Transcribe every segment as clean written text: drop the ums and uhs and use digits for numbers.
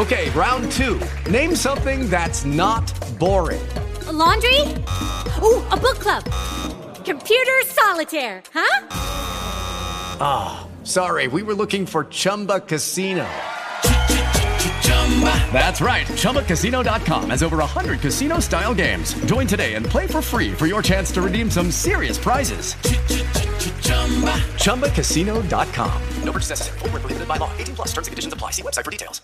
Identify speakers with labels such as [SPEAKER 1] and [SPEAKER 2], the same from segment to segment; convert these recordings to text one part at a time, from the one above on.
[SPEAKER 1] Okay, round two. Name something that's not boring.
[SPEAKER 2] A laundry? Ooh, a book club. Computer solitaire, huh?
[SPEAKER 1] Ah, sorry, we were looking for Chumba Casino. That's right, ChumbaCasino.com has over 100 casino-style games. Join today and play for free for your chance to redeem some serious prizes. ChumbaCasino.com. No purchase necessary. Void where prohibited by law. 18 plus terms and conditions apply. See website for details.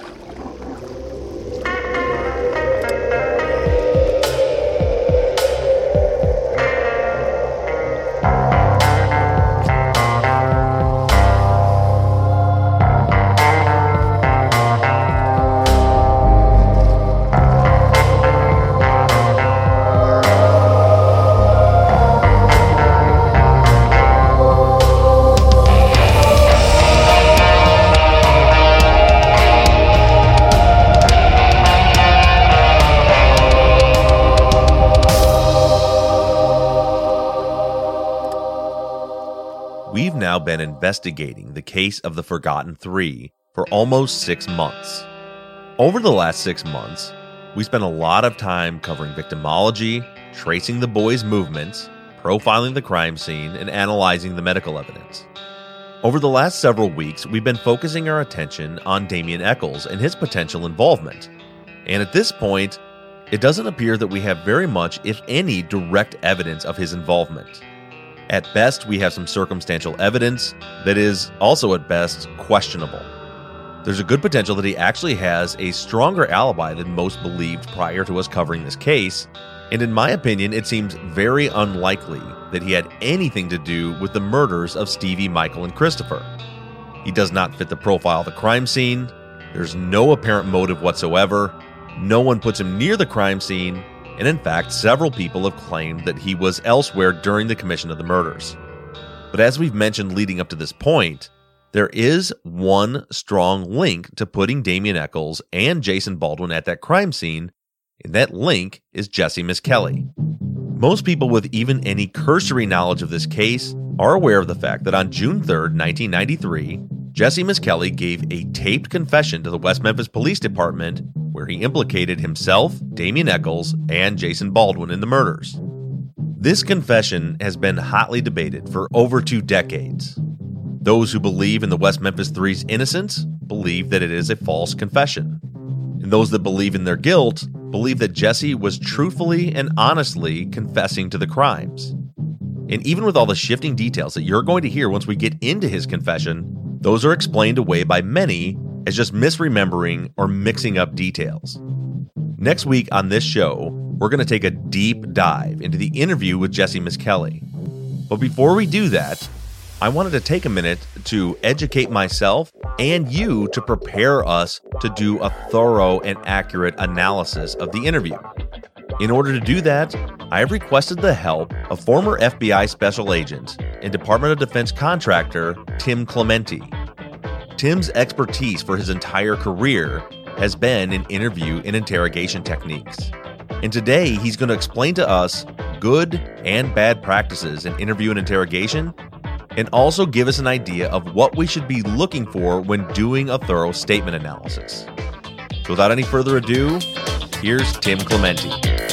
[SPEAKER 3] We've now been investigating the case of the Forgotten Three for almost 6 months. Over the last 6 months, we spent a lot of time covering victimology, tracing the boys' movements, profiling the crime scene, and analyzing the medical evidence. Over the last several weeks, we've been focusing our attention on Damien Echols and his potential involvement. And at this point, it doesn't appear that we have very much, if any, direct evidence of his involvement. At best, we have some circumstantial evidence that is also at best questionable. There's a good potential that he actually has a stronger alibi than most believed prior to us covering this case, and in my opinion, it seems very unlikely that he had anything to do with the murders of Stevie, Michael, and Christopher. He does not fit the profile of the crime scene, there's no apparent motive whatsoever, no one puts him near the crime scene, and in fact, several people have claimed that he was elsewhere during the commission of the murders. But as we've mentioned leading up to this point, there is one strong link to putting Damien Echols and Jason Baldwin at that crime scene, and that link is Jesse Misskelley. Most people with even any cursory knowledge of this case are aware of the fact that on June 3rd, 1993, Jesse Misskelley gave a taped confession to the West Memphis Police Department where he implicated himself, Damien Echols, and Jason Baldwin in the murders. This confession has been hotly debated for over 2 decades. Those who believe in the West Memphis Three's innocence believe that it is a false confession. And those that believe in their guilt believe that Jesse was truthfully and honestly confessing to the crimes. And even with all the shifting details that you're going to hear once we get into his confession, those are explained away by many as just misremembering or mixing up details. Next week on this show, we're going to take a deep dive into the interview with Jesse Misskelley. But before we do that, I wanted to take a minute to educate myself and you to prepare us to do a thorough and accurate analysis of the interview. In order to do that, I have requested the help of former FBI special agent and Department of Defense contractor Tim Clemente. Tim's expertise for his entire career has been in interview and interrogation techniques. And today, he's going to explain to us good and bad practices in interview and interrogation, and also give us an idea of what we should be looking for when doing a thorough statement analysis. So without any further ado, here's Tim Clemente.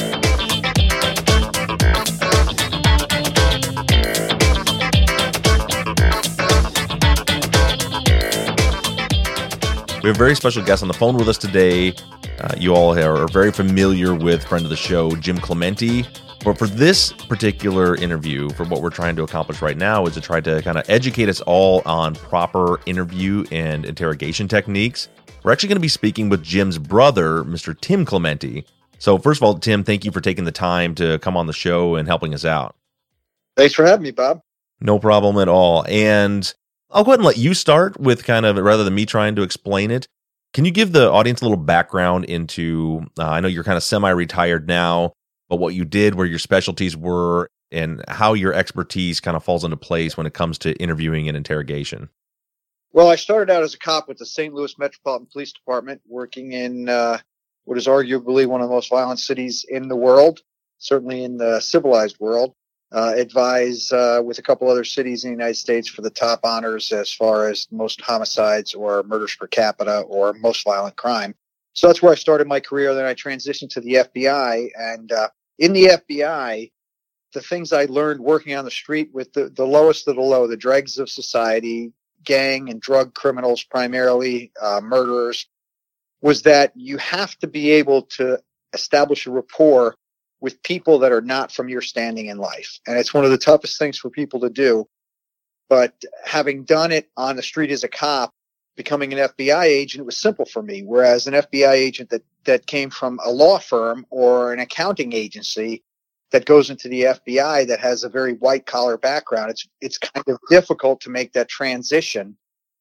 [SPEAKER 3] We have a very special guest on the phone with us today. You all are very familiar with friend of the show, Jim Clemente. But for this particular interview, for what we're trying to accomplish right now, is to try to kind of educate us all on proper interview and interrogation techniques. We're actually going to be speaking with Jim's brother, Mr. Tim Clemente. So first of all, Tim, thank you for taking the time to come on the show and helping us out.
[SPEAKER 4] Thanks for having me, Bob.
[SPEAKER 3] No problem at all. And I'll go ahead and let you start with kind of, rather than me trying to explain it, can you give the audience a little background into, I know you're kind of semi-retired now, but what you did, where your specialties were, and how your expertise kind of falls into place when it comes to interviewing and interrogation?
[SPEAKER 4] Well, I started out as a cop with the St. Louis Metropolitan Police Department, working in what is arguably one of the most violent cities in the world, certainly in the civilized world. advise with a couple other cities in the United States for the top honors as far as most homicides or murders per capita or most violent crime. So that's where I started my career. Then I transitioned to the FBI. And in the FBI, the things I learned working on the street with the lowest of the low, the dregs of society, gang and drug criminals primarily, murderers, was that you have to be able to establish a rapport with people that are not from your standing in life. And it's one of the toughest things for people to do. But having done it on the street as a cop, becoming an FBI agent, it was simple for me. Whereas an FBI agent that came from a law firm or an accounting agency that goes into the FBI that has a very white collar background, it's kind of difficult to make that transition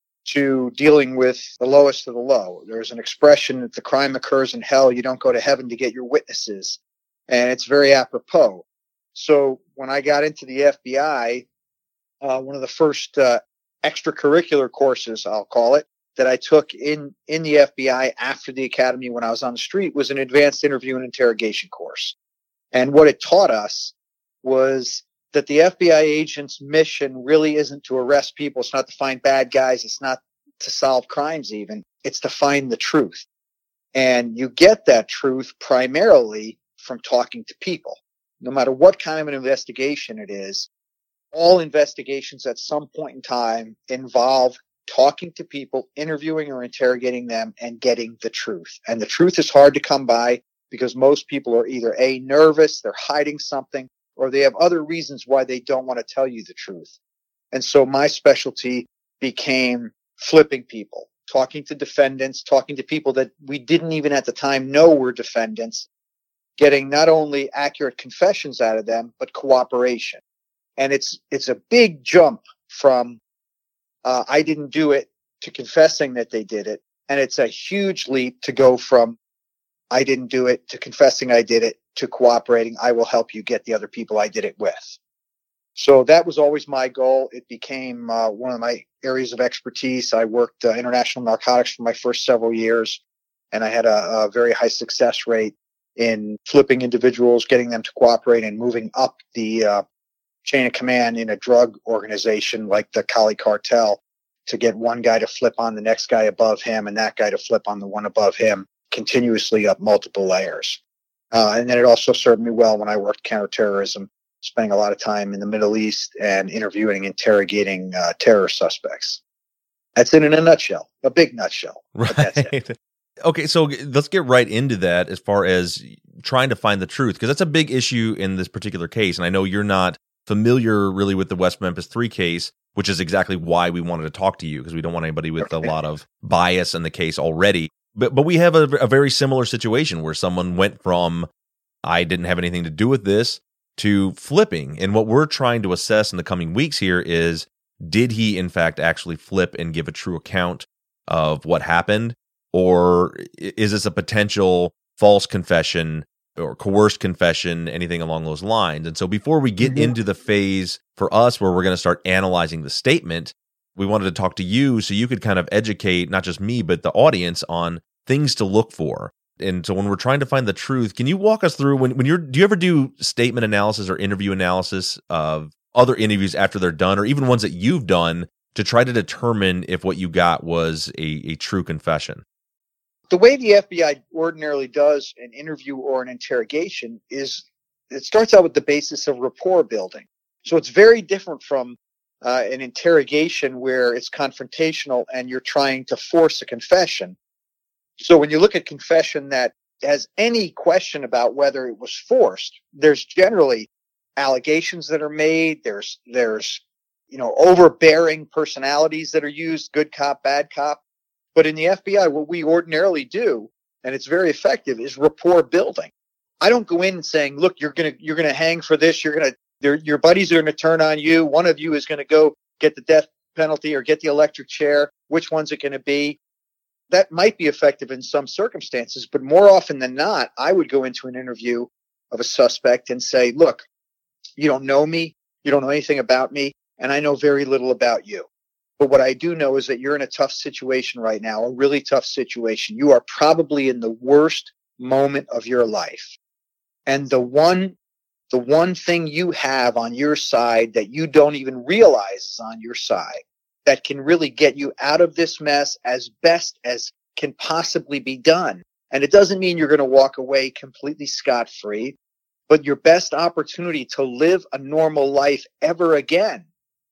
[SPEAKER 4] to dealing with the lowest of the low. There's an expression that the crime occurs in hell. You don't go to heaven to get your witnesses. And it's very apropos. So when I got into the FBI, one of the first extracurricular courses, I'll call it, that I took in the FBI after the academy when I was on the street was an advanced interview and interrogation course. And what it taught us was that the FBI agent's mission really isn't to arrest people. It's not to find bad guys. It's not to solve crimes even. It's to find the truth. And you get that truth primarily from talking to people. No matter what kind of an investigation it is, all investigations at some point in time involve talking to people, interviewing or interrogating them, and getting the truth. And the truth is hard to come by because most people are either A, nervous, they're hiding something, or they have other reasons why they don't want to tell you the truth. And so my specialty became flipping people, talking to defendants, talking to people that we didn't even at the time know were defendants, getting not only accurate confessions out of them, but cooperation. And it's a big jump from I didn't do it to confessing that they did it. And it's a huge leap to go from I didn't do it to confessing I did it to cooperating. I will help you get the other people I did it with. So that was always my goal. It became one of my areas of expertise. I worked international narcotics for my first several years, and I had a very high success rate in flipping individuals, getting them to cooperate, and moving up the chain of command in a drug organization like the Cali Cartel to get one guy to flip on the next guy above him and that guy to flip on the one above him, continuously up multiple layers. And then it also served me well when I worked counterterrorism, spending a lot of time in the Middle East and interviewing, interrogating terror suspects. That's it in a nutshell, a big nutshell.
[SPEAKER 3] Right.
[SPEAKER 4] That's it.
[SPEAKER 3] Okay, so let's get right into that as far as trying to find the truth, because that's a big issue in this particular case. And I know you're not familiar really with the West Memphis 3 case, which is exactly why we wanted to talk to you, because we don't want anybody with a lot of bias in the case already. But we have a very similar situation where someone went from, I didn't have anything to do with this, to flipping. And what we're trying to assess in the coming weeks here is, did he in fact actually flip and give a true account of what happened? Or is this a potential false confession or coerced confession, anything along those lines? And so before we get into the phase for us where we're going to start analyzing the statement, we wanted to talk to you so you could kind of educate not just me, but the audience on things to look for. And so when we're trying to find the truth, can you walk us through do you ever do statement analysis or interview analysis of other interviews after they're done, or even ones that you've done to try to determine if what you got was a true confession?
[SPEAKER 4] The way the FBI ordinarily does an interview or an interrogation is it starts out with the basis of rapport building. So it's very different from an interrogation where it's confrontational and you're trying to force a confession. So when you look at confession that has any question about whether it was forced, there's generally allegations that are made. There's overbearing personalities that are used, good cop, bad cop. But in the FBI, what we ordinarily do, and it's very effective, is rapport building. I don't go in saying, look, you're gonna hang for this. Your buddies are gonna turn on you. One of you is gonna go get the death penalty or get the electric chair. Which one's it gonna be? That might be effective in some circumstances, but more often than not, I would go into an interview of a suspect and say, look, you don't know me, you don't know anything about me, and I know very little about you. But what I do know is that you're in a tough situation right now, a really tough situation. You are probably in the worst moment of your life. And the one the one thing you have on your side that you don't even realize is on your side that can really get you out of this mess as best as can possibly be done. And it doesn't mean you're going to walk away completely scot-free, but your best opportunity to live a normal life ever again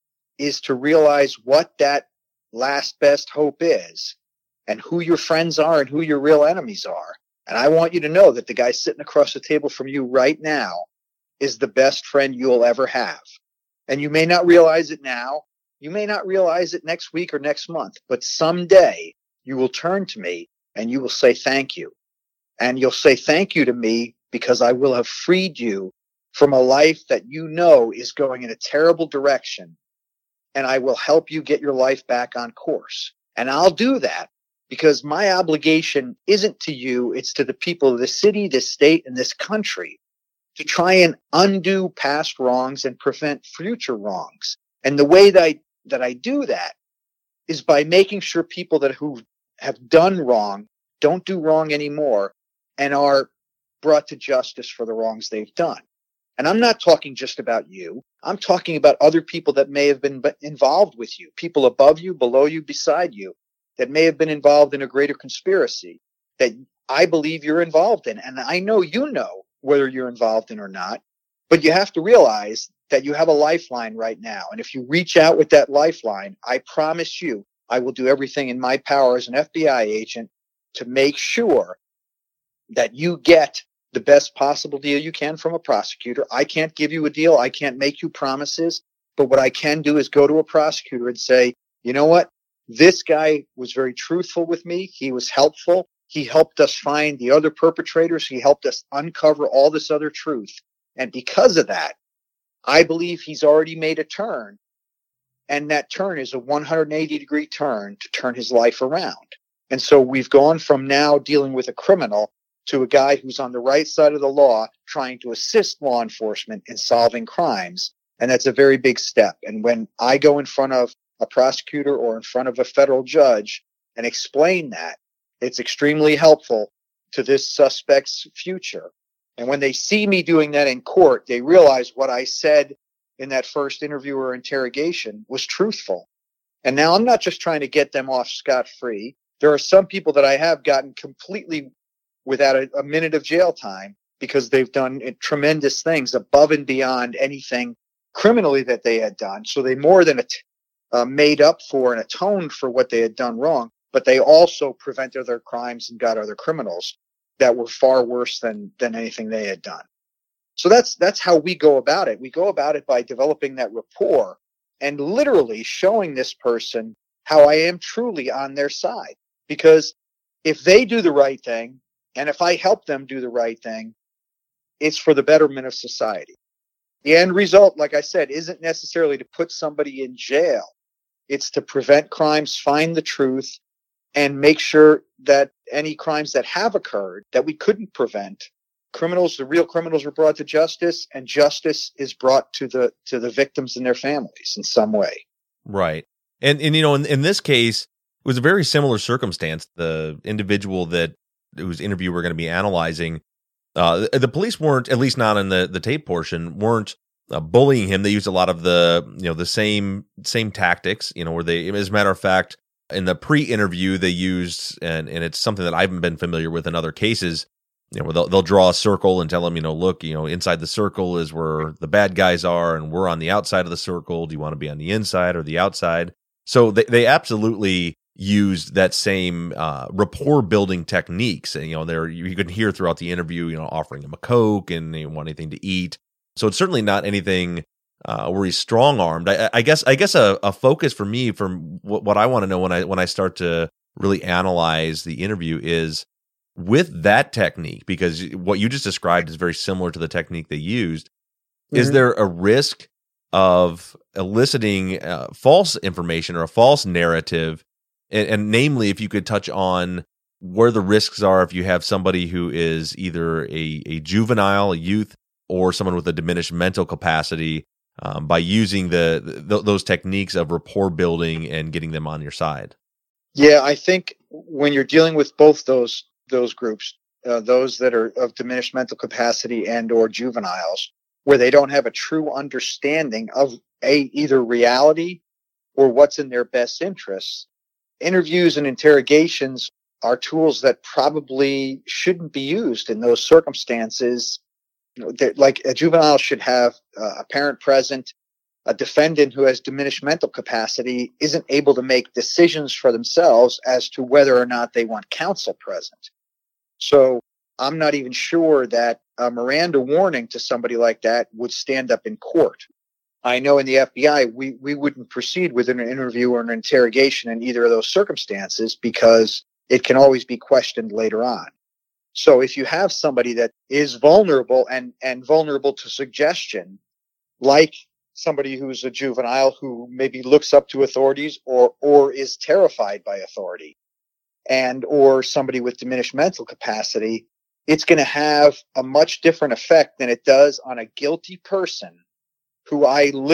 [SPEAKER 4] is to realize what that last best hope is and who your friends are and who your real enemies are. And I want you to know that the guy sitting across the table from you right now is the best friend you'll ever have. And you may not realize it now. You may not realize it next week or next month, but someday you will turn to me and you will say thank you. And you'll say thank you to me because I will have freed you from a life that you know is going in a terrible direction. And I will help you get your life back on course. And I'll do that because my obligation isn't to you. It's to the people of this city, this state, and this country to try and undo past wrongs and prevent future wrongs. And the way that I do that is by making sure people who have done wrong don't do wrong anymore and are brought to justice for the wrongs they've done. And I'm not talking just about you. I'm talking about other people that may have been involved with you, people above you, below you, beside you, that may have been involved in a greater conspiracy that I believe you're involved in. And I know you know whether you're involved in or not, but you have to realize that you have a lifeline right now. And if you reach out with that lifeline, I promise you, I will do everything in my power as an FBI agent to make sure that you get the best possible deal you can from a prosecutor. I can't give you a deal. I can't make you promises. But what I can do is go to a prosecutor and say, you know what? This guy was very truthful with me. He was helpful. He helped us find the other perpetrators. He helped us uncover all this other truth. And because of that, I believe he's already made a turn. And that turn is a 180-degree turn to turn his life around. And so we've gone from now dealing with a criminal to a guy who's on the right side of the law trying to assist law enforcement in solving crimes. And that's a very big step. And when I go in front of a prosecutor or in front of a federal judge and explain that, it's extremely helpful to this suspect's future. And when they see me doing that in court, they realize what I said in that first interview or interrogation was truthful. And now I'm not just trying to get them off scot-free. There are some people that I have gotten completely without a minute of jail time because they've done tremendous things above and beyond anything criminally that they had done. So they more than made up for and atoned for what they had done wrong, but they also prevented their crimes and got other criminals that were far worse than anything they had done. So that's how we go about it. We go about it by developing that rapport and literally showing this person how I am truly on their side. Because if they do the right thing, and if I help them do the right thing, it's for the betterment of society. The end result, like I said, isn't necessarily to put somebody in jail. It's to prevent crimes, find the truth, and make sure that any crimes that have occurred that we couldn't prevent, the real criminals are brought to justice, and justice is brought to the victims and their families in some way.
[SPEAKER 3] Right. And you know, in this case, it was a very similar circumstance. The individual whose interview we're going to be analyzing, the police weren't, at least not in the tape portion, weren't bullying him. They used a lot of the same tactics, where they, as a matter of fact, in the pre-interview they used, and it's something that I haven't been familiar with in other cases, where they'll draw a circle and tell them, look, inside the circle is where the bad guys are, and we're on the outside of the circle. Do you want to be on the inside or the outside? So they absolutely used that same rapport building techniques, and you can hear throughout the interview, offering him a Coke and they want anything to eat. So it's certainly not anything where he's strong armed. I guess a focus for me, from what I want to know when I start to really analyze the interview, is with that technique, because what you just described is very similar to the technique they used. Mm-hmm. Is there a risk of eliciting false information or a false narrative? And namely, if you could touch on where the risks are if you have somebody who is either a juvenile, a youth, or someone with a diminished mental capacity, by using those techniques of rapport building and getting them on your side.
[SPEAKER 4] Yeah, I think when you're dealing with both those groups, those that are of diminished mental capacity and or juveniles, where they don't have a true understanding of either reality or what's in their best interests. Interviews and interrogations are tools that probably shouldn't be used in those circumstances. Like a juvenile should have a parent present. A defendant who has diminished mental capacity isn't able to make decisions for themselves as to whether or not they want counsel present. So I'm not even sure that a Miranda warning to somebody like that would stand up in court. I know in the FBI, we wouldn't proceed with an interview or an interrogation in either of those circumstances because it can always be questioned later on. So if you have somebody that is vulnerable and vulnerable to suggestion, like somebody who's a juvenile who maybe looks up to authorities or is terrified by authority, and or somebody with diminished mental capacity, it's going to have a much different effect than it does on a guilty person who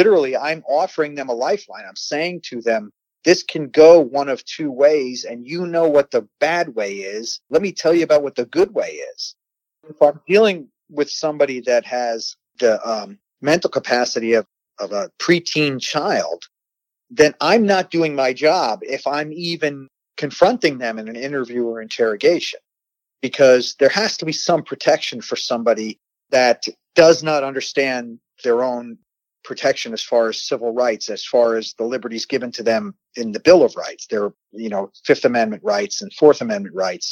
[SPEAKER 4] I'm offering them a lifeline. I'm saying to them, this can go one of two ways, and you know what the bad way is. Let me tell you about what the good way is. If I'm dealing with somebody that has the mental capacity of a preteen child, then I'm not doing my job if I'm even confronting them in an interview or interrogation, because there has to be some protection for somebody that does not understand their own protection as far as civil rights, as far as the liberties given to them in the Bill of Rights, their, Fifth Amendment rights and Fourth Amendment rights.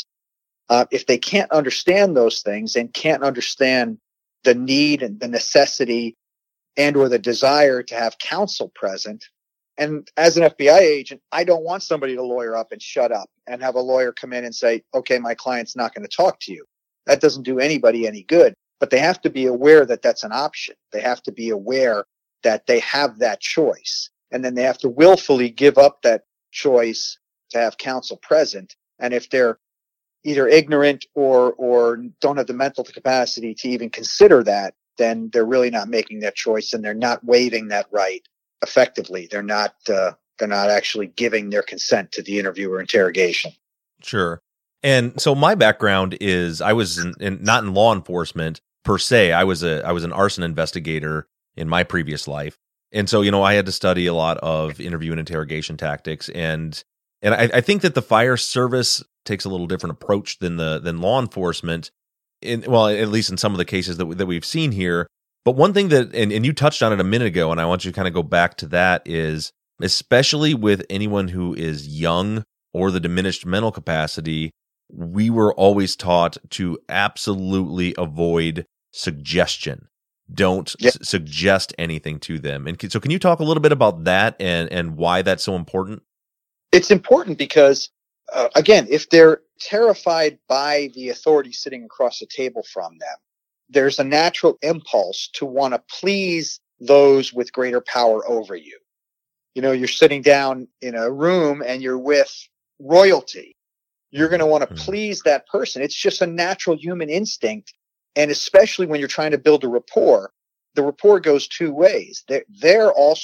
[SPEAKER 4] If they can't understand those things and can't understand the need and the necessity and or the desire to have counsel present, and as an FBI agent, I don't want somebody to lawyer up and shut up and have a lawyer come in and say, okay, my client's not going to talk to you. That doesn't do anybody any good. But they have to be aware that that's an option. They have to be aware that they have that choice. And then they have to willfully give up that choice to have counsel present. And if they're either ignorant or don't have the mental capacity to even consider that, then they're really not making that choice, and they're not waiving that right effectively. They're not actually giving their consent to the interview or interrogation.
[SPEAKER 3] Sure. And so my background is I was not in law enforcement per se. I was an arson investigator in my previous life. And so, I had to study a lot of interview and interrogation tactics. And I think that the fire service takes a little different approach than law enforcement, at least in some of the cases that we've seen here. But one thing that, and you touched on it a minute ago, and I want you to kind of go back to that, is especially with anyone who is young or the diminished mental capacity, we were always taught to absolutely avoid suggestion. Don't suggest anything to them. And so can you talk a little bit about that and why that's so important?
[SPEAKER 4] It's important because, again, if they're terrified by the authority sitting across the table from them, there's a natural impulse to want to please those with greater power over you. You're sitting down in a room and you're with royalty. You're going to want to please that person. It's just a natural human instinct. And especially when you're trying to build a rapport, the rapport goes two ways. They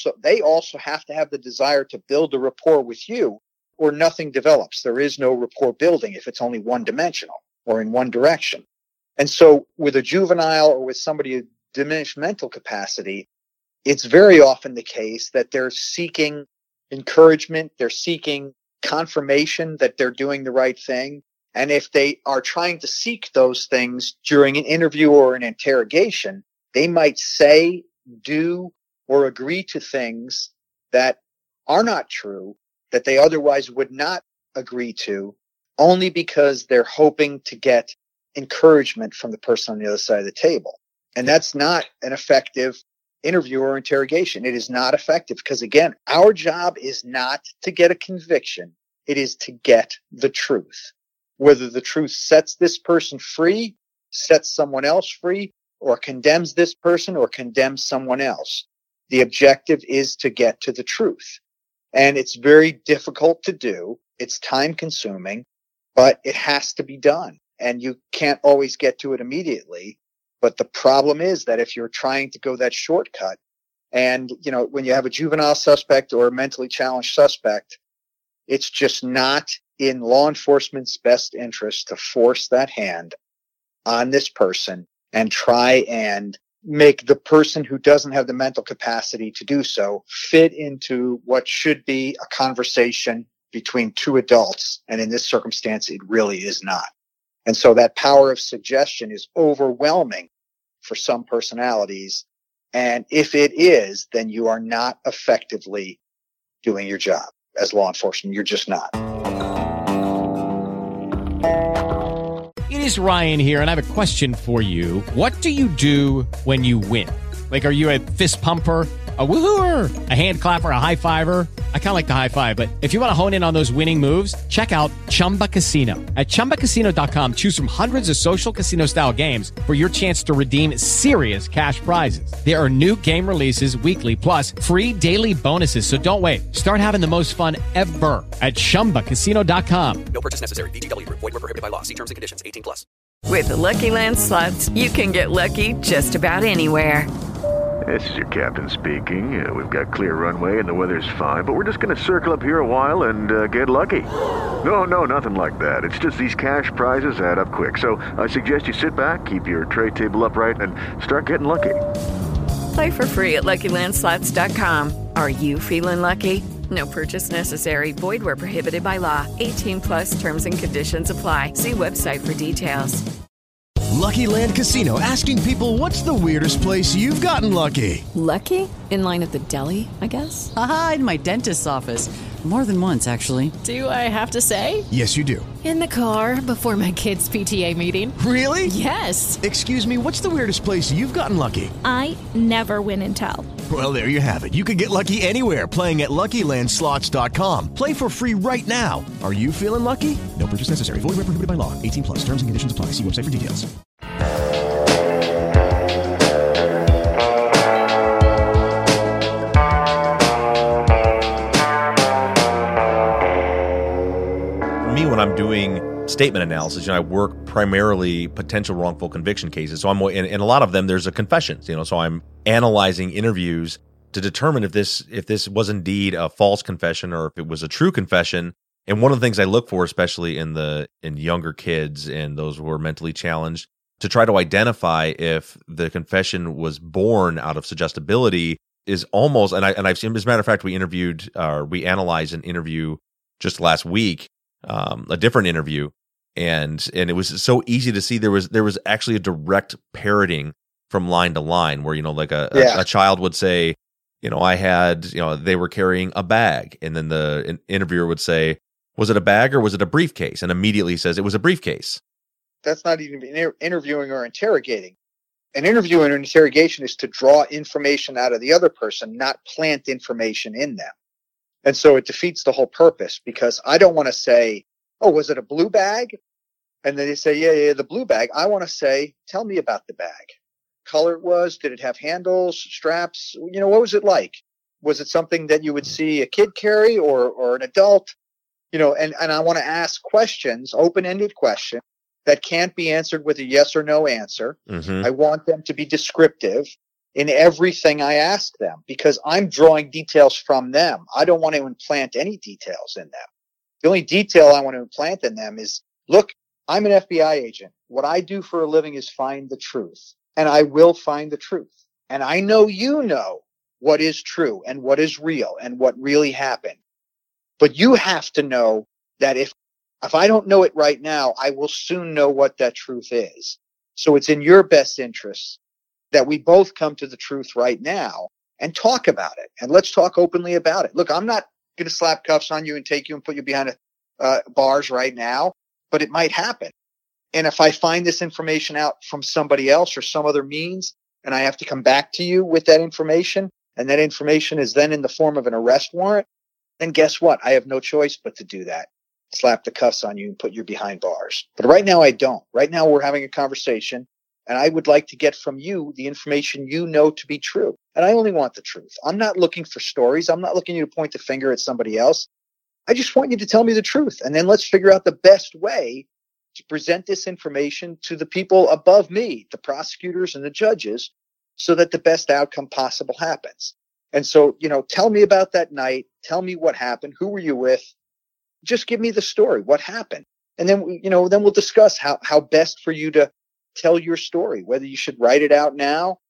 [SPEAKER 4] also have to have the desire to build a rapport with you, or nothing develops. There is no rapport building if it's only one dimensional or in one direction. And so with a juvenile or with somebody with diminished mental capacity, it's very often the case that they're seeking encouragement. They're seeking confirmation that they're doing the right thing. And if they are trying to seek those things during an interview or an interrogation, they might say, do, or agree to things that are not true, that they otherwise would not agree to, only because they're hoping to get encouragement from the person on the other side of the table. And that's not an effective interview or interrogation. It is not effective because, again, our job is not to get a conviction. It is to get the truth. Whether the truth sets this person free, sets someone else free, or condemns this person or condemns someone else. The objective is to get to the truth. And it's very difficult to do. It's time consuming, but it has to be done. And you can't always get to it immediately. But the problem is that if you're trying to go that shortcut, and, when you have a juvenile suspect or a mentally challenged suspect, it's just not in law enforcement's best interest to force that hand on this person and try and make the person who doesn't have the mental capacity to do so fit into what should be a conversation between two adults. And in this circumstance, it really is not. And so that power of suggestion is overwhelming for some personalities. And if it is, then you are not effectively doing your job as law enforcement. You're just not.
[SPEAKER 5] It is Ryan here, and I have a question for you. What do you do when you win? Like, are you a fist pumper, a woohooer, a hand clapper, a high fiver? I kind of like the high five, but if you want to hone in on those winning moves, check out Chumba Casino. At ChumbaCasino.com, choose from hundreds of social casino-style games for your chance to redeem serious cash prizes. There are new game releases weekly, plus free daily bonuses. So don't wait. Start having the most fun ever at ChumbaCasino.com.
[SPEAKER 6] No purchase necessary. VGW. Void were prohibited by law. See terms and conditions. 18+.
[SPEAKER 7] With the Lucky Land Slots, you can get lucky just about anywhere.
[SPEAKER 8] This is your captain speaking. We've got clear runway and the weather's fine, but we're just going to circle up here a while and get lucky. No, nothing like that. It's just these cash prizes add up quick. So I suggest you sit back, keep your tray table upright, and start getting lucky.
[SPEAKER 7] Play for free at LuckyLandSlots.com. Are you feeling lucky? No purchase necessary. Void where prohibited by law. 18+ terms and conditions apply. See website for details.
[SPEAKER 9] Lucky Land Casino, asking people, what's the weirdest place you've gotten lucky?
[SPEAKER 10] Lucky? In line at the deli, I guess?
[SPEAKER 11] Aha, in my dentist's office. More than once, actually.
[SPEAKER 10] Do I have to say?
[SPEAKER 9] Yes, you do.
[SPEAKER 10] In the car before my kids' PTA meeting.
[SPEAKER 9] Really?
[SPEAKER 10] Yes.
[SPEAKER 9] Excuse me, what's the weirdest place you've gotten lucky?
[SPEAKER 12] I never win and tell.
[SPEAKER 9] Well, there you have it. You can get lucky anywhere, playing at LuckyLandSlots.com. Play for free right now. Are you feeling lucky? No purchase necessary. Void where prohibited by law. 18+. Terms and conditions apply. See website for details.
[SPEAKER 3] When I'm doing statement analysis, I work primarily potential wrongful conviction cases. So in a lot of them, there's a confessions, so I'm analyzing interviews to determine if this was indeed a false confession or if it was a true confession. And one of the things I look for, especially in younger kids and those who are mentally challenged, to try to identify if the confession was born out of suggestibility is almost, and I've seen, as a matter of fact, we analyzed an interview just last week. A different interview, and it was so easy to see there was actually a direct parroting from line to line where a child would say, I had, they were carrying a bag, and then the interviewer would say, was it a bag or was it a briefcase? And immediately says it was a briefcase.
[SPEAKER 4] That's not even interviewing or interrogating. An interview and an interrogation is to draw information out of the other person, not plant information in them. And so it defeats the whole purpose, because I don't want to say, oh, was it a blue bag? And then they say, yeah, the blue bag. I want to say, tell me about the bag. Color it was, did it have handles, straps? What was it like? Was it something that you would see a kid carry or an adult? And I want to ask questions, open-ended questions that can't be answered with a yes or no answer. Mm-hmm. I want them to be descriptive in everything I ask them, because I'm drawing details from them. I don't want to implant any details in them. The only detail I want to implant in them is, look, I'm an FBI agent. What I do for a living is find the truth, and I will find the truth. And I know you know what is true and what is real and what really happened. But you have to know that if I don't know it right now, I will soon know what that truth is. So it's in your best interest that we both come to the truth right now and talk about it. And let's talk openly about it. Look, I'm not going to slap cuffs on you and take you and put you behind bars right now, but it might happen. And if I find this information out from somebody else or some other means, and I have to come back to you with that information, and that information is then in the form of an arrest warrant, then guess what? I have no choice but to do that. Slap the cuffs on you and put you behind bars. But right now I don't. Right now we're having a conversation, and I would like to get from you the information you know to be true. And I only want the truth. I'm not looking for stories. I'm not looking you to point the finger at somebody else. I just want you to tell me the truth. And then let's figure out the best way to present this information to the people above me, the prosecutors and the judges, so that the best outcome possible happens. And so, tell me about that night. Tell me what happened. Who were you with? Just give me the story. What happened? And then, then we'll discuss how best for you to tell your story, whether you should write it out now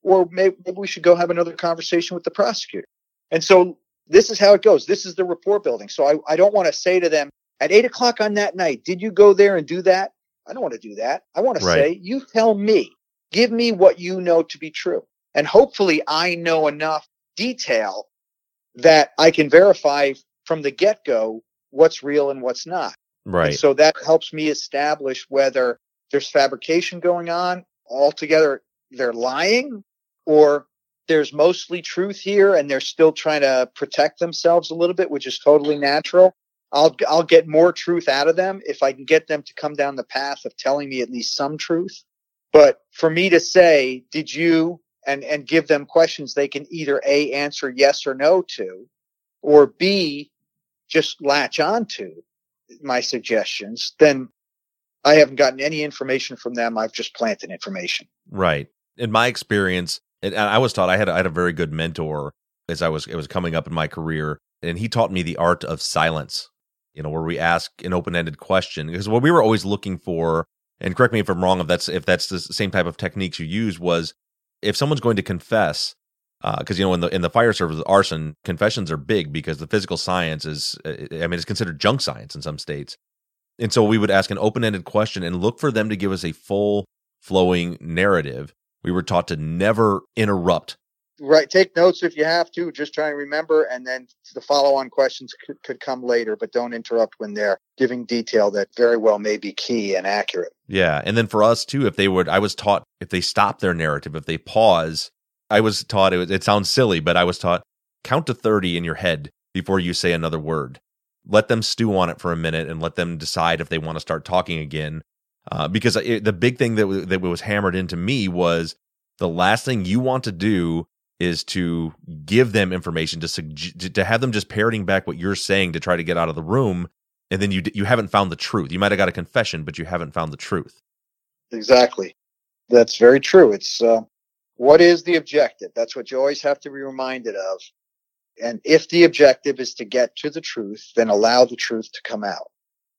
[SPEAKER 4] or maybe we should go have another conversation with the prosecutor. And so this is how it goes. This is the rapport building. So I don't want to say to them at 8:00 on that night, did you go there and do that? I don't want to do that. I want to say, you tell me, give me what you know to be true. And hopefully I know enough detail that I can verify from the get-go what's real and what's not.
[SPEAKER 3] Right.
[SPEAKER 4] And so that helps me establish whether there's fabrication going on, altogether they're lying, or there's mostly truth here and they're still trying to protect themselves a little bit, which is totally natural. I'll get more truth out of them if I can get them to come down the path of telling me at least some truth. But for me to say, did you, and give them questions they can either A, answer yes or no to, or B, just latch on to my suggestions, then I haven't gotten any information from them. I've just planted information.
[SPEAKER 3] Right. In my experience, and I was taught, I had a very good mentor as it was coming up in my career, and he taught me the art of silence, where we ask an open-ended question. Because what we were always looking for, and correct me if I'm wrong, if that's the same type of techniques you use, was if someone's going to confess, because in the fire service, arson, confessions are big because the physical science it's considered junk science in some states. And so we would ask an open-ended question and look for them to give us a full flowing narrative. We were taught to never interrupt.
[SPEAKER 4] Right. Take notes if you have to. Just try and remember, and then the follow-on questions could come later, but don't interrupt when they're giving detail that very well may be key and accurate.
[SPEAKER 3] Yeah. And then for us too, I was taught if they stop their narrative, if they pause, I was taught, it sounds silly, but I was taught count to 30 in your head before you say another word. Let them stew on it for a minute and let them decide if they want to start talking again. Because the big thing that was hammered into me was the last thing you want to do is to give them information, to have them just parroting back what you're saying to try to get out of the room, and then you haven't found the truth. You might have got a confession, but you haven't found the truth.
[SPEAKER 4] Exactly. That's very true. It's what is the objective? That's what you always have to be reminded of. And if the objective is to get to the truth, then allow the truth to come out.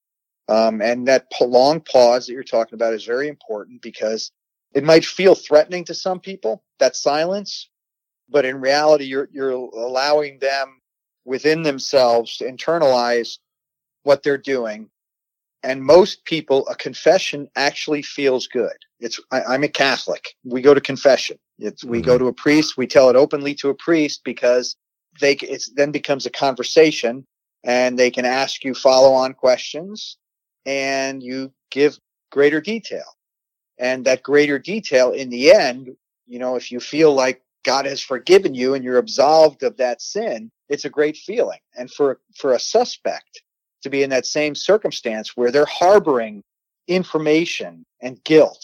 [SPEAKER 4] And that long pause that you're talking about is very important because it might feel threatening to some people, that silence, but in reality, you're allowing them within themselves to internalize what they're doing. And most people, a confession actually feels good. I'm a Catholic. We go to confession. We go to a priest. We tell it openly to a priest because it then becomes a conversation, and they can ask you follow-on questions, and you give greater detail. And that greater detail in the end, if you feel like God has forgiven you and you're absolved of that sin, it's a great feeling. And for a suspect to be in that same circumstance where they're harboring information and guilt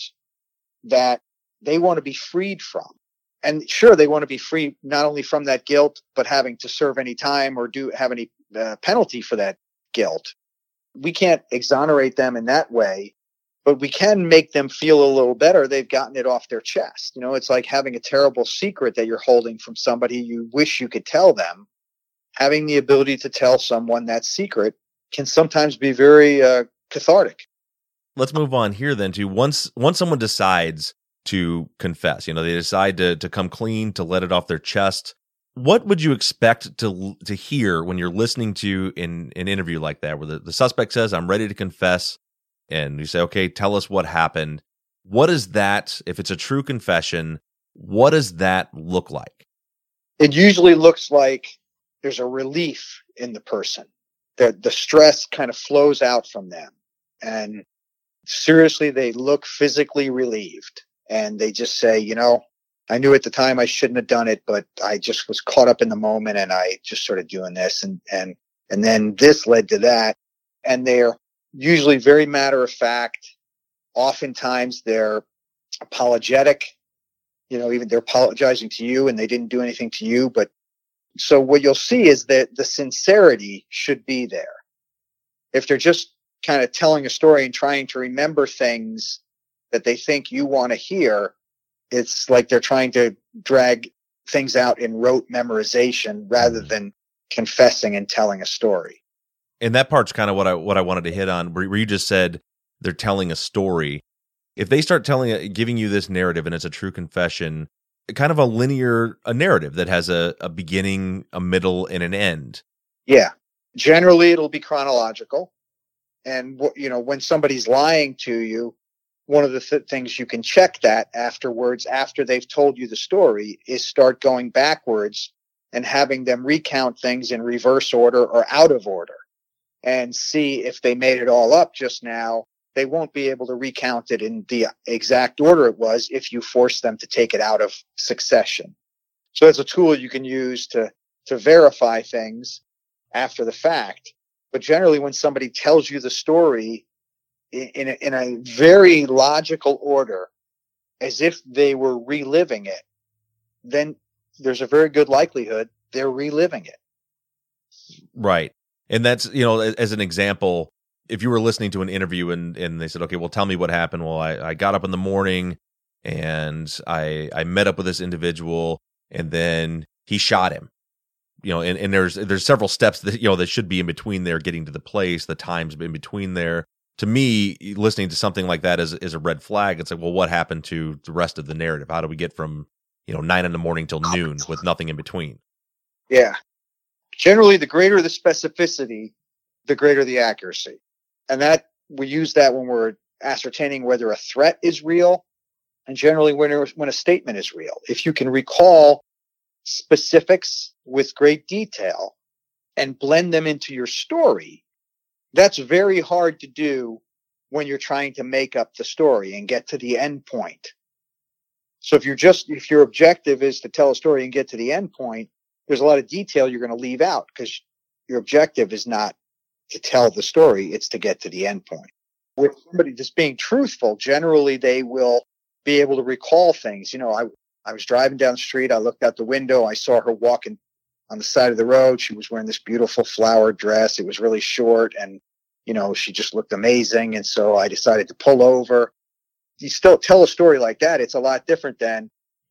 [SPEAKER 4] that they want to be freed from. And sure, they want to be free not only from that guilt, but having to serve any time or have any penalty for that guilt. We can't exonerate them in that way, but we can make them feel a little better. They've gotten it off their chest. It's like having a terrible secret that you're holding from somebody you wish you could tell them. Having the ability to tell someone that secret can sometimes be very cathartic.
[SPEAKER 3] Let's move on here then to once someone decides to confess, they decide to come clean, to let it off their chest. What would you expect to hear when you're listening to an interview like that, where the suspect says, I'm ready to confess, and you say, okay, tell us what happened. What is that, if it's a true confession, what does that look like?
[SPEAKER 4] It usually looks like there's a relief in the person. The stress kind of flows out from them. And seriously, they look physically relieved. And they just say, I knew at the time I shouldn't have done it, but I just was caught up in the moment and I just started doing this. And then this led to that. And they're usually very matter of fact. Oftentimes they're apologetic. Even they're apologizing to you and they didn't do anything to you. But so what you'll see is that the sincerity should be there. If they're just kind of telling a story and trying to remember things that they think you want to hear, it's like they're trying to drag things out in rote memorization rather than confessing and telling a story.
[SPEAKER 3] And that part's kind of what I wanted to hit on, where you just said they're telling a story. If they start giving you this narrative and it's a true confession, kind of a linear narrative that has a beginning, a middle, and an end.
[SPEAKER 4] Yeah. Generally, it'll be chronological. And, when somebody's lying to you, one of the things you can check that afterwards, after they've told you the story, is start going backwards and having them recount things in reverse order or out of order, and see if they made it all up just now. They won't be able to recount it in the exact order it was if you force them to take it out of succession. So it's a tool you can use to verify things after the fact. But generally, when somebody tells you the story in a very logical order, as if they were reliving it, then there's a very good likelihood they're reliving it.
[SPEAKER 3] Right. And that's, as an example, if you were listening to an interview and they said, okay, well, tell me what happened. Well, I got up in the morning and I met up with this individual and then he shot him. And there's several steps that, that should be in between there, getting to the place, the times in between there. To me, listening to something like that is a red flag. It's like, well, what happened to the rest of the narrative? How do we get from, 9 a.m. till noon with nothing in between?
[SPEAKER 4] Yeah. Generally, the greater the specificity, the greater the accuracy. And that we use that when we're ascertaining whether a threat is real, and generally when a statement is real. If you can recall specifics with great detail and blend them into your story, that's very hard to do when you're trying to make up the story and get to the end point. So if your objective is to tell a story and get to the end point, there's a lot of detail you're going to leave out because your objective is not to tell the story, it's to get to the end point. With somebody just being truthful, generally they will be able to recall things. I was driving down the street, I looked out the window, I saw her walking on the side of the road. She was wearing this beautiful flowered dress. It was really short and, she just looked amazing. And so I decided to pull over. You still tell a story like that, it's a lot different than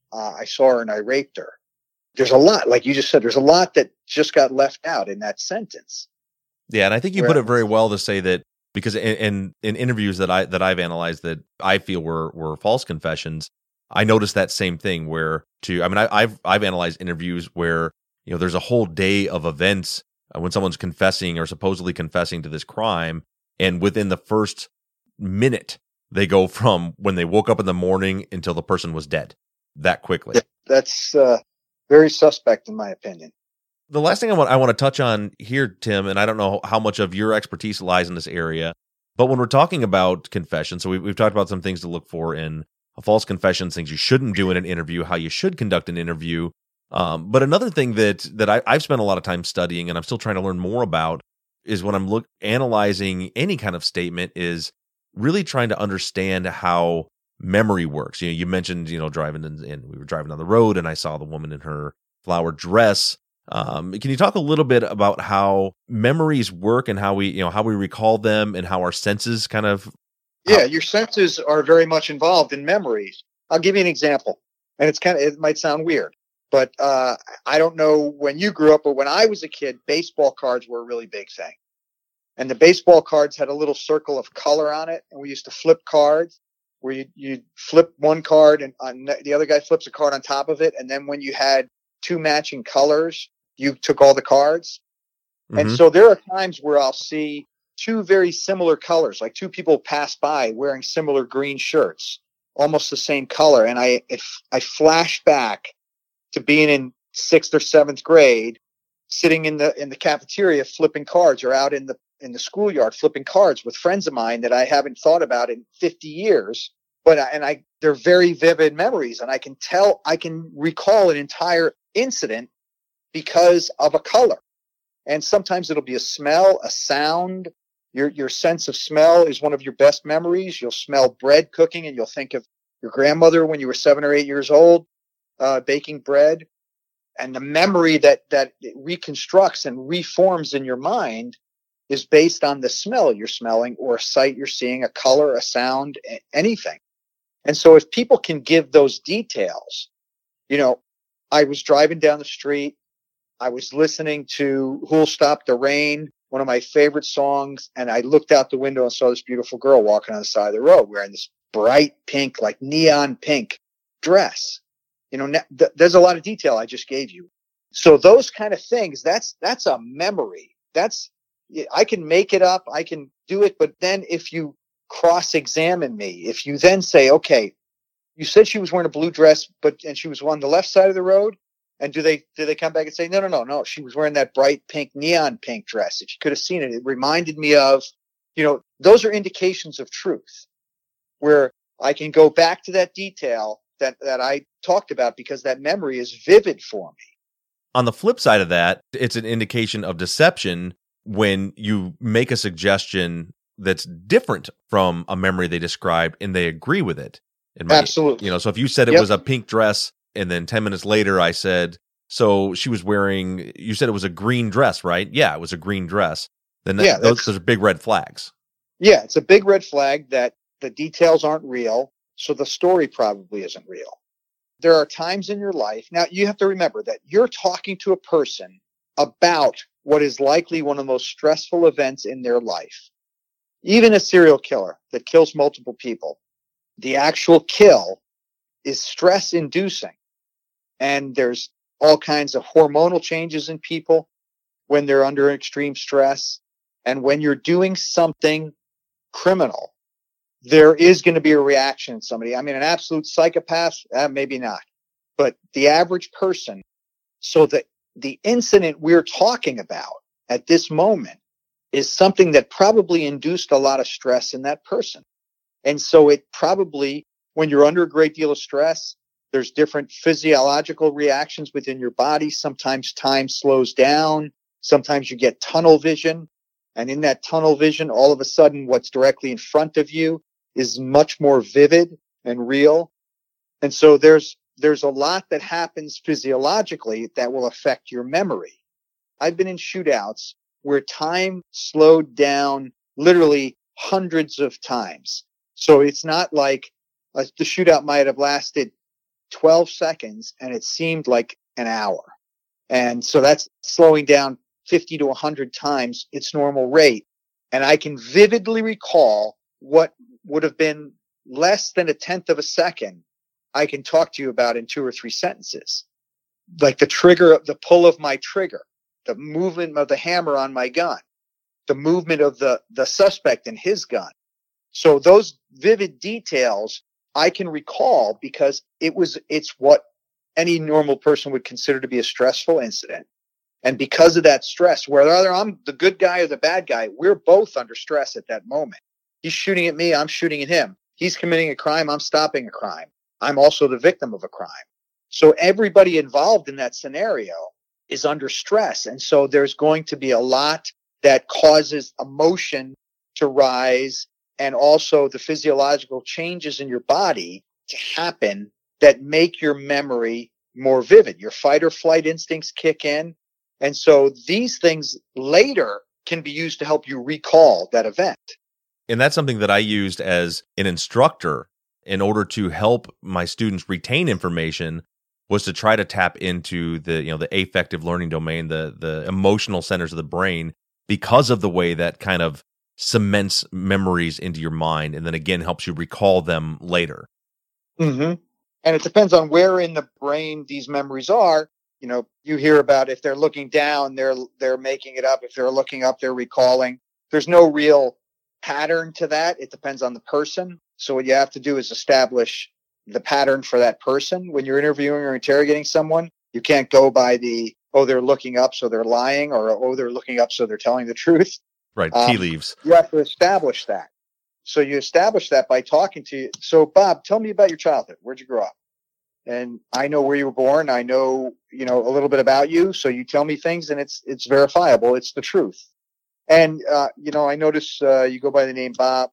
[SPEAKER 4] I saw her and I raped her. There's a lot, like you just said, there's a lot that just got left out in that sentence.
[SPEAKER 3] Yeah, and I think you put it very well to say that, because in interviews that I've analyzed that I feel were false confessions, I noticed that same thing where I've analyzed interviews where there's a whole day of events when someone's confessing or supposedly confessing to this crime, and within the first minute they go from when they woke up in the morning until the person was dead that quickly.
[SPEAKER 4] That's very suspect in my opinion.
[SPEAKER 3] The last thing I want to touch on here, Tim, and I don't know how much of your expertise lies in this area, but when we're talking about confession, so we've talked about some things to look for in a false confession, things you shouldn't do in an interview, how you should conduct an interview. But another thing that I've spent a lot of time studying and I'm still trying to learn more about is when I'm analyzing any kind of statement is really trying to understand how memory works. You mentioned, driving and we were driving down the road and I saw the woman in her flowered dress. Can you talk a little bit about how memories work and how we recall them and how our senses kind of...
[SPEAKER 4] Yeah, your senses are very much involved in memories. I'll give you an example, and it might sound weird, but I don't know when you grew up, but when I was a kid, baseball cards were a really big thing. And the baseball cards had a little circle of color on it, and we used to flip cards where you'd flip one card and the other guy flips a card on top of it, and then when you had two matching colors, you took all the cards. Mm-hmm. And so there are times where I'll see two very similar colors, like two people pass by wearing similar green shirts, almost the same color. And I flash back to being in 6th or 7th grade, sitting in the cafeteria flipping cards, or out in the schoolyard flipping cards with friends of mine that I haven't thought about in 50 years. But they're very vivid memories, and I can recall an entire incident because of a color. And sometimes it'll be a smell, a sound. Your sense of smell is one of your best memories. You'll smell bread cooking and you'll think of your grandmother when you were 7 or 8 years old, baking bread. And the memory that it reconstructs and reforms in your mind is based on the smell you're smelling, or a sight you're seeing, a color, a sound, anything. And so if people can give those details, I was driving down the street, I was listening to Who'll Stop the Rain, one of my favorite songs, and I looked out the window and saw this beautiful girl walking on the side of the road wearing this bright pink, like neon pink dress. There's a lot of detail I just gave you. So those kind of things, that's a memory. I can make it up. I can do it. But then if you cross-examine me, if you then say, okay, you said she was wearing a blue dress, and she was on the left side of the road. And do they come back and say, no, she was wearing that bright pink, neon pink dress. If you could have seen it, it reminded me of, those are indications of truth where I can go back to that detail that I talked about because that memory is vivid for me.
[SPEAKER 3] On the flip side of that, it's an indication of deception when you make a suggestion that's different from a memory they described and they agree with it.
[SPEAKER 4] Absolutely.
[SPEAKER 3] So if you said it was a pink dress and then 10 minutes later I said, so she was wearing, you said it was a green dress, right? Yeah, it was a green dress. Then those are big red flags.
[SPEAKER 4] Yeah, it's a big red flag that the details aren't real, so the story probably isn't real. There are times in your life, now you have to remember that you're talking to a person about what is likely one of the most stressful events in their life. Even a serial killer that kills multiple people, the actual kill is stress-inducing. And there's all kinds of hormonal changes in people when they're under extreme stress. And when you're doing something criminal, there is going to be a reaction in somebody. I mean, an absolute psychopath, maybe not. But the average person, so the incident we're talking about at this moment is something that probably induced a lot of stress in that person. And so it probably, when you're under a great deal of stress, there's different physiological reactions within your body. Sometimes time slows down. Sometimes you get tunnel vision. And in that tunnel vision, all of a sudden, what's directly in front of you is much more vivid and real. And so there's a lot that happens physiologically that will affect your memory. I've been in shootouts where time slowed down literally hundreds of times. So it's not like the shootout might have lasted 12 seconds and it seemed like an hour. And so that's slowing down 50 to 100 times its normal rate. And I can vividly recall what would have been less than a tenth of a second. I can talk to you about in 2 or 3 sentences. Like the pull of my trigger, the movement of the hammer on my gun, the movement of the suspect and his gun. So those vivid details I can recall because it's what any normal person would consider to be a stressful incident. And because of that stress, whether I'm the good guy or the bad guy, we're both under stress at that moment. He's shooting at me, I'm shooting at him. He's committing a crime, I'm stopping a crime. I'm also the victim of a crime. So everybody involved in that scenario is under stress. And so there's going to be a lot that causes emotion to rise and also the physiological changes in your body to happen that make your memory more vivid. Your fight or flight instincts kick in. And so these things later can be used to help you recall that event.
[SPEAKER 3] And that's something that I used as an instructor in order to help my students retain information, was to try to tap into the affective learning domain, the emotional centers of the brain, because of the way that kind of cements memories into your mind and then again helps you recall them later.
[SPEAKER 4] Mm-hmm. And it depends on where in the brain these memories are. You hear about if they're looking down, they're making it up. If they're looking up, they're recalling. There's no real pattern to that. It depends on the person. So what you have to do is establish the pattern for that person. When you're interviewing or interrogating someone, you can't go by they're looking up, so they're lying, or, they're looking up, so they're telling the truth.
[SPEAKER 3] Right, tea leaves.
[SPEAKER 4] You have to establish that. So you establish that by talking to you. So, Bob, tell me about your childhood. Where'd you grow up? And I know where you were born. I know, a little bit about you. So you tell me things and it's verifiable. It's the truth. And, I notice you go by the name Bob.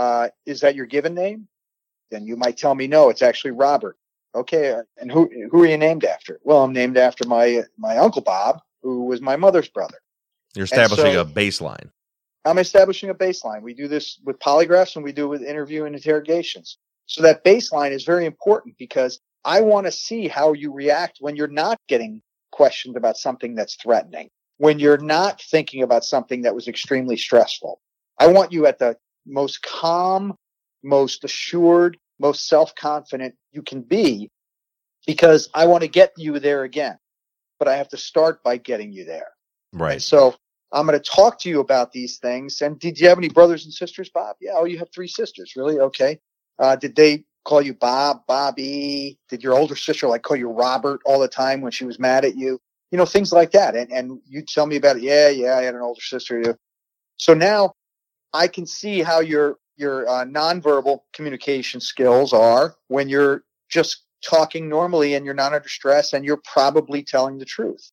[SPEAKER 4] Is that your given name? Then you might tell me, no, it's actually Robert. Okay. And who are you named after? Well, I'm named after my Uncle Bob, who was my mother's brother.
[SPEAKER 3] You're establishing a baseline.
[SPEAKER 4] I'm establishing a baseline. We do this with polygraphs and we do it with interview and interrogations. So that baseline is very important because I want to see how you react when you're not getting questioned about something that's threatening, when you're not thinking about something that was extremely stressful. I want you at the most calm, most assured, most self-confident you can be because I want to get you there again, but I have to start by getting you there.
[SPEAKER 3] Right.
[SPEAKER 4] And so I'm going to talk to you about these things. And did you have any brothers and sisters, Bob? Yeah. Oh, you have 3 sisters. Really? Okay. Did they call you Bob, Bobby? Did your older sister call you Robert all the time when she was mad at you? Things like that. And you tell me about it. Yeah, I had an older sister. So now I can see how your nonverbal communication skills are when you're just talking normally and you're not under stress and you're probably telling the truth.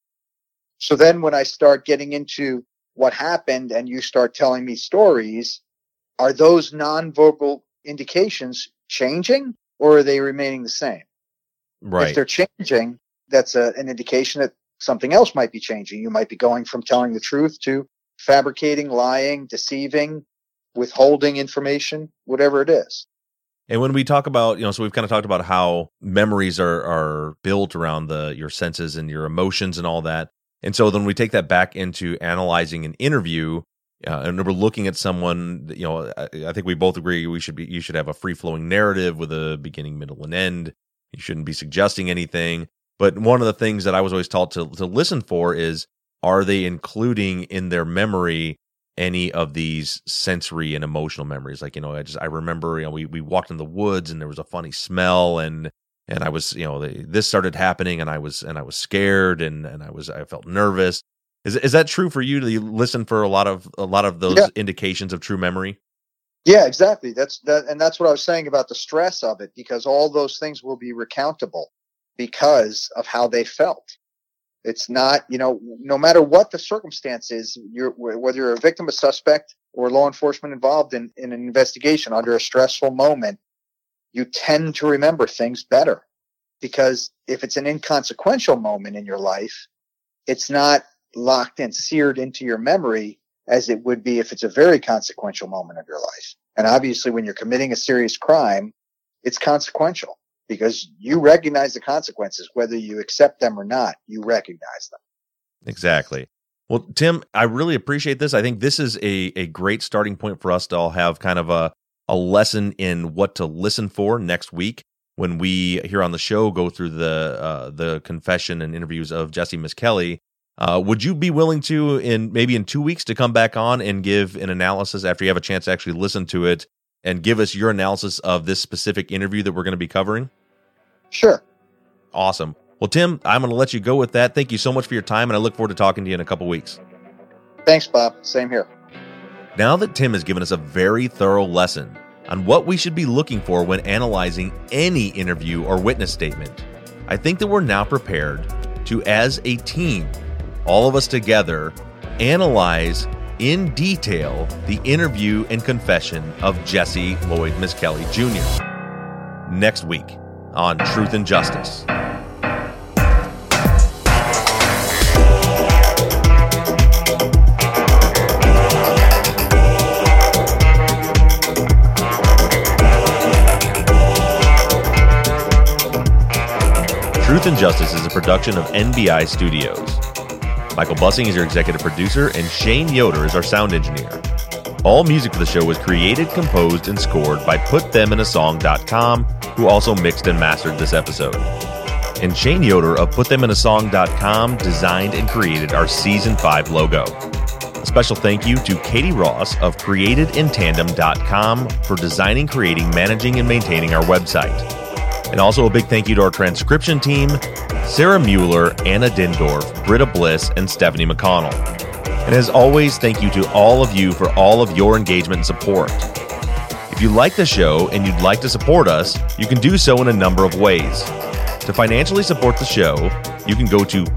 [SPEAKER 4] So then when I start getting into what happened and you start telling me stories, are those nonverbal indications changing or are they remaining the same?
[SPEAKER 3] Right.
[SPEAKER 4] If they're changing, that's an indication that something else might be changing. You might be going from telling the truth to fabricating, lying, deceiving, withholding information, whatever it is.
[SPEAKER 3] And when we talk about, so we've kind of talked about how memories are built around your senses and your emotions and all that. And so then we take that back into analyzing an interview, and we're looking at someone, I think we both agree you should have a free-flowing narrative with a beginning, middle, and end. You shouldn't be suggesting anything. But one of the things that I was always taught to listen for is, are they including in their memory any of these sensory and emotional memories? I remember, we walked in the woods and there was a funny smell and I was, this started happening and I was scared and I felt nervous. Is that true for you? Do you listen for a lot of those indications of true memory?
[SPEAKER 4] Yeah, exactly. That's what I was saying about the stress of it, because all those things will be recountable because of how they felt. It's not, no matter what the circumstance is, whether you're a victim, a suspect, or law enforcement involved in an investigation under a stressful moment, you tend to remember things better. Because if it's an inconsequential moment in your life, it's not locked and seared into your memory as it would be if it's a very consequential moment of your life. And obviously, when you're committing a serious crime, it's consequential. Because you recognize the consequences, whether you accept them or not, you recognize them.
[SPEAKER 3] Exactly. Well, Tim, I really appreciate this. I think this is a great starting point for us to all have kind of a lesson in what to listen for next week when we here on the show go through the confession and interviews of Jessie Misskelley. Would you be willing to, maybe in 2 weeks, to come back on and give an analysis after you have a chance to actually listen to it and give us your analysis of this specific interview that we're going to be covering?
[SPEAKER 4] Sure.
[SPEAKER 3] Awesome. Well, Tim, I'm going to let you go with that. Thank you so much for your time, and I look forward to talking to you in a couple weeks.
[SPEAKER 4] Thanks, Bob. Same here.
[SPEAKER 3] Now that Tim has given us a very thorough lesson on what we should be looking for when analyzing any interview or witness statement, I think that we're now prepared to, as a team, all of us together, analyze in detail the interview and confession of Jesse Lloyd Misskelley Jr. next week on Truth and Justice. Truth and Justice is a production of NBI Studios. Michael Bussing is your executive producer, and Shane Yoder is our sound engineer. All music for the show was created, composed, and scored by PutThemInASong.com, who also mixed and mastered this episode. And Shane Yoder of PutThemInASong.com designed and created our Season 5 logo. A special thank you to Katie Ross of CreatedInTandem.com for designing, creating, managing, and maintaining our website. And also a big thank you to our transcription team, Sarah Mueller, Anna Dindorf, Britta Bliss, and Stephanie McConnell. And as always, thank you to all of you for all of your engagement and support. If you like the show and you'd like to support us, you can do so in a number of ways. To financially support the show, you can go to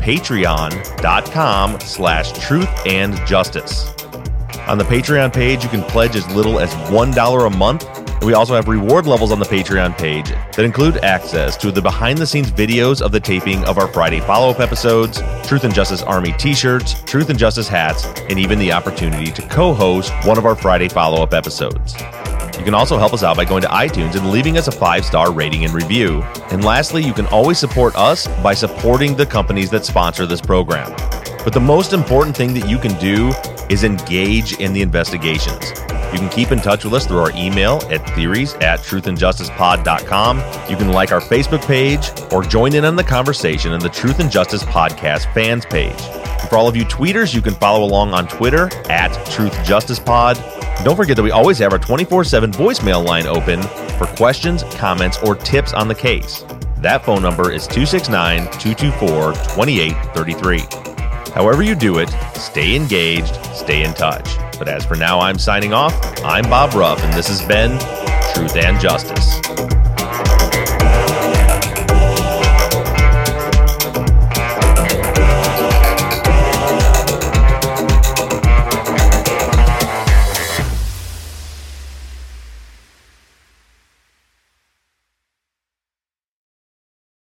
[SPEAKER 3] patreon.com/truthandjustice. On the Patreon page, you can pledge as little as $1 a month. And we also have reward levels on the Patreon page that include access to the behind-the-scenes videos of the taping of our Friday follow-up episodes, Truth and Justice Army t-shirts, Truth and Justice hats, and even the opportunity to co-host one of our Friday follow-up episodes. You can also help us out by going to iTunes and leaving us a 5-star rating and review. And lastly, you can always support us by supporting the companies that sponsor this program. But the most important thing that you can do is engage in the investigations. You can keep in touch with us through our email at theories@truthandjusticepod.com. You can like our Facebook page or join in on the conversation in the Truth and Justice Podcast fans page. And for all of you tweeters, you can follow along on Twitter @TruthJusticePod. Don't forget that we always have our 24/7 voicemail line open for questions, comments, or tips on the case. That phone number is 269-224-2833. However you do it, stay engaged, stay in touch. But as for now, I'm signing off. I'm Bob Ruff, and this has been Truth and Justice.